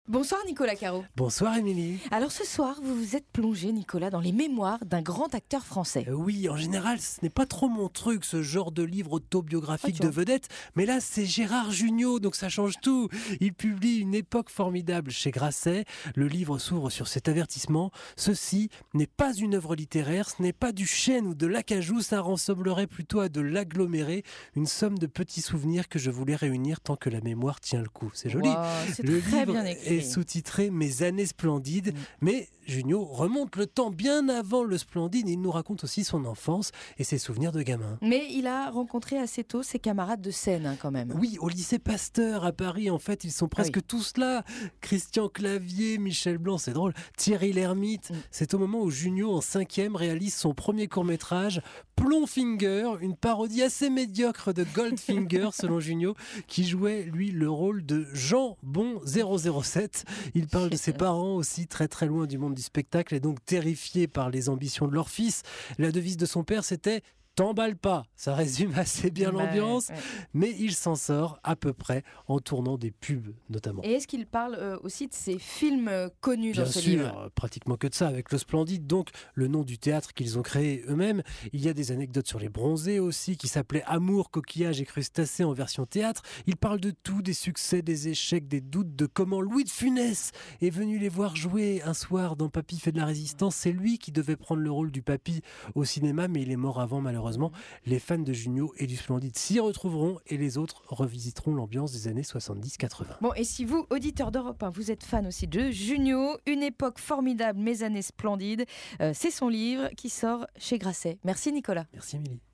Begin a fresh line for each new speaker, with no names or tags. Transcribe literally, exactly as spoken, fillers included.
Bonsoir Nicolas Caro.
Bonsoir Émilie.
Alors ce soir, vous vous êtes plongé, Nicolas, dans les mémoires d'un grand acteur français.
Euh, oui, en général, ce n'est pas trop mon truc, ce genre de livre autobiographique
Ah,
de vedette. Mais là, c'est Gérard Jugnot, donc ça change tout. Il publie Une époque formidable chez Grasset. Le livre s'ouvre sur cet avertissement. Ceci n'est pas une œuvre littéraire, ce n'est pas du chêne ou de l'acajou, ça ressemblerait plutôt à de l'aggloméré, une somme de petits souvenirs que je voulais réunir tant que la mémoire tient le coup. C'est joli.
Wow, c'est
Le
très
livre
bien écrit.
est sous-titré Mes années splendides,
Mm.
mais Jugnot remonte le temps bien avant le splendide. Il nous raconte aussi son enfance et ses souvenirs de gamin.
Mais il a rencontré assez tôt ses camarades de scène, hein, quand même.
Oui, au lycée Pasteur à Paris, en fait, ils sont presque
Ah oui.
tous là. Christian Clavier, Michel Blanc, c'est drôle, Thierry Lhermitte.
Mm.
C'est au moment où Jugnot, en cinquième, réalise son premier court-métrage, Plomfinger, une parodie assez médiocre de Goldfinger, selon Jugnot, qui jouait, lui, le rôle de Jean Bon zéro zéro sept. Il parle de ses parents aussi, très très loin du monde du spectacle et donc terrifiés par les ambitions de leur fils. La devise de son père, c'était « T'emballe pas ». Ça résume assez bien
Bah,
l'ambiance,
ouais.
mais il s'en sort à peu près en tournant des pubs notamment.
Et est-ce qu'il parle euh, aussi de ses films euh, connus
Bien
dans ce
sûr,
livre?
euh, pratiquement que de ça, avec le Splendide, donc le nom du théâtre qu'ils ont créé eux-mêmes. Il y a des anecdotes sur les bronzés aussi, qui s'appelaient Amour, coquillage et crustacés en version théâtre. Il parle de tout, des succès, des échecs, des doutes, de comment Louis de Funès est venu les voir jouer un soir dans Papy fait de la résistance. C'est lui qui devait prendre le rôle du Papy au cinéma, mais il est mort avant malheureusement. Les fans de Jugnot et du Splendide s'y retrouveront et les autres revisiteront l'ambiance des années soixante-dix quatre-vingts.
Bon, et si vous, auditeur d'Europe un, vous êtes fan aussi de Jugnot, Une époque formidable, mes années splendides, euh, c'est son livre qui sort chez Grasset. Merci Nicolas.
Merci Émilie.